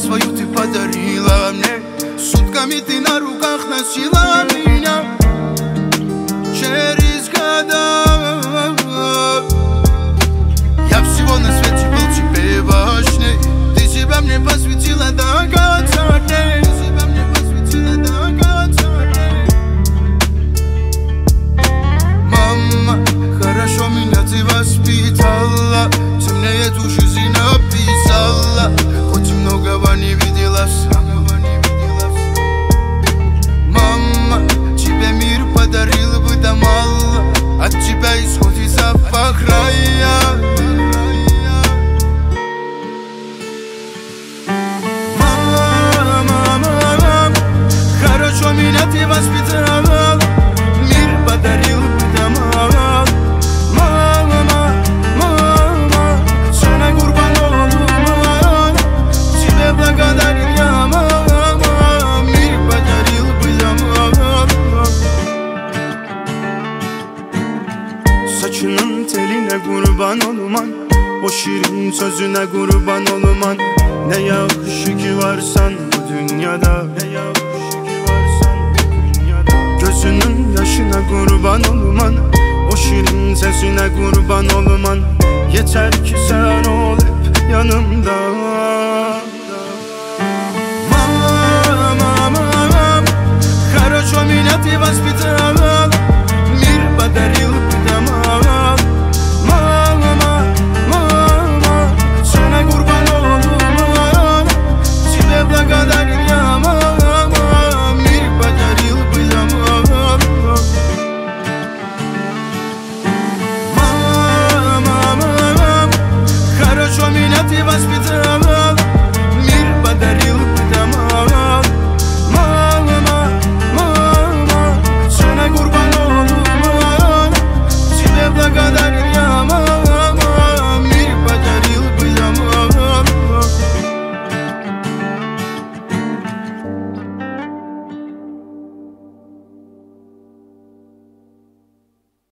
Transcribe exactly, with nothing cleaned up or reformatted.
свою ты подарила мне. Сутками ты на руках носила меня через года. Я всего на свете был тебе важней. Ты себя мне посвятила до конца дней. Ты себя мне посвятила до конца дней. Мама, хорошо меня ты воспитала. Ты мне эту жизнь написала. Хоть и многого не видела сама. Мама, тебе мир подарил бы, да мало. От тебя исходит запах рая. Мама, мама, хорошо меня ты воспитала. Мир подарил бы, да мало. Мама, мама, sana kurban olma. Тебе благодарен я, мама. Мир подарил бы, да mama. Saçının teline kurban olman, o şirin sözüne kurban olman. Ne yakışı ki varsan bu dünyada, ne yakışı ki varsan bu dünyada. Gözünün yaşına kurban olman, o şirin sesine kurban olman. Yeter ki sen ol hep yanımda. Mama, mama, хорошо меня ты воспитала.